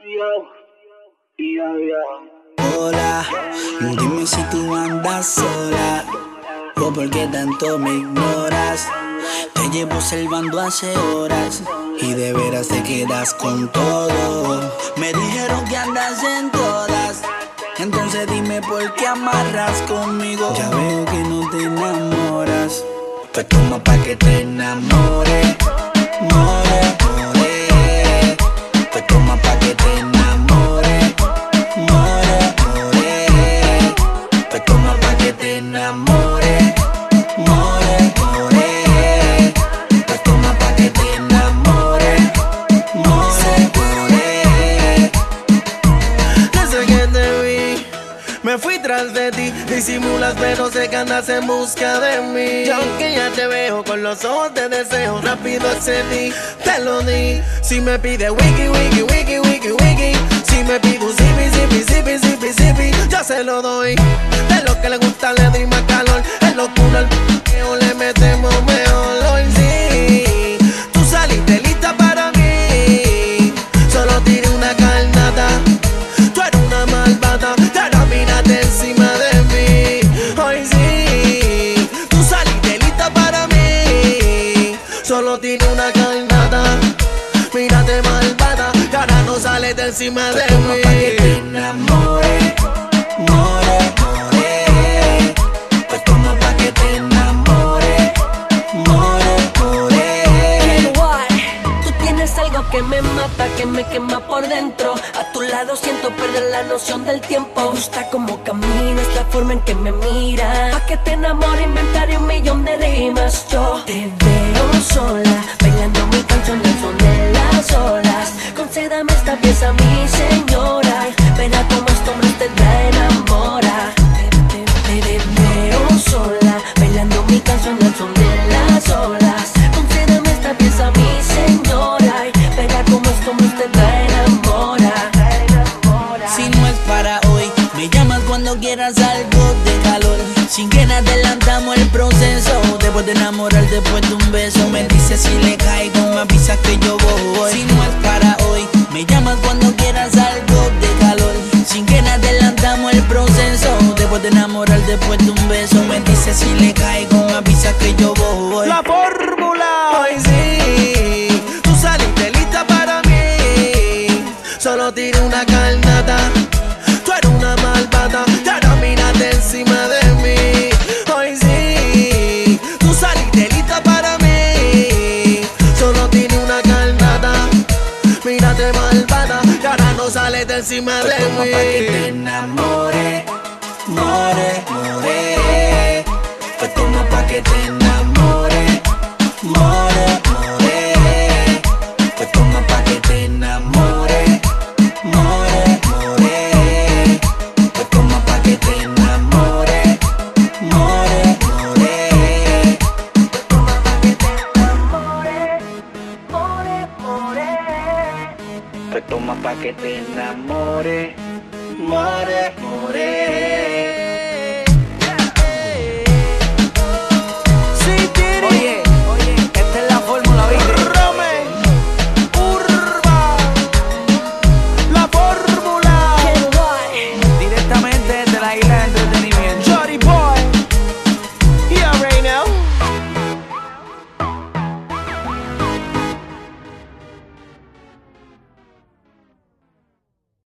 Hola, dime si tú andas sola o por qué tanto me ignoras. Te llevo observando hace horas y de veras te quedas con todo. Me dijeron que andas en todas, entonces dime por qué amarras conmigo. Ya veo que no te enamoras, pues toma pa' que te enamore. More, more, pues toma pa' que te enamore. More, more, pues toma pa' que te enamore. More, more, pues toma pa' que te enamore. More, more. Desde que te vi, me fui tras de ti. Disimulas pero sé que andas en busca de mí. Y aunque ya te veo con los ojos de deseo, rápido accedí, te lo di. Si me pide wiki, wiki, wiki, wiki, wiki, si me pide un zipi, zipi, zipi, zipi, zipi, yo se lo doy. De lo que le gusta le doy más calor. En locura al p***eo le metemos mejor. Hoy sí, tú saliste lista para mí. Solo tiré una carnata, tú eres una malvada, ahora mírate encima de mí. Hoy sí, tú saliste lista para mí. Solo tiene una carnata, mírate malvada, que ahora no sales de encima de Toma pa' que te mí. enamore. More, more, pues toma pa' que te enamore. More, more. Tú tienes algo que me mata, que me quema por dentro. A tu lado siento perder la noción del tiempo. Me gusta cómo caminas, la forma en que me miras. Pa' que te enamore inventaré 1.000.000 de rimas. Yo te veo sola, bailando mi canción al son de las olas. Concédame esta pieza, mi señora. Verá cómo este hombre te enamora. Te veo sola, bailando mi canción al son de las olas. Concédame esta pieza, mi señora. Verá cómo este hombre te enamora. Si no es para hoy, me llamas cuando quieras algo de calor. Sin que adelantamos el proceso. Después de enamorar, después de un beso, me dices si le caigo, me avisas que yo voy. Si no es para hoy, me llamas cuando quieras algo de calor. Sin que adelantamos el proceso. Después de enamorar, después de un beso, me dices si le caigo, me avisas que yo voy. La fórmula. Hoy sí, tú saliste lista para mí. Solo tiré una carnata, tú eres una malvada, y ahora mírate encima de mí. Hoy sí, tú saliste lista para mí. Solo tiré una carnata, mírate malvada, y ahora no sales de encima de Toma pa' que te mí. enamore. More, more, pues toma pa' que te enamore. More, more, pues toma pa' que te enamore. More, more, pues toma pa' que te enamore. More, more, pues toma pa' que te enamore. More, more. Pues toma pa' que te enamore. More, more.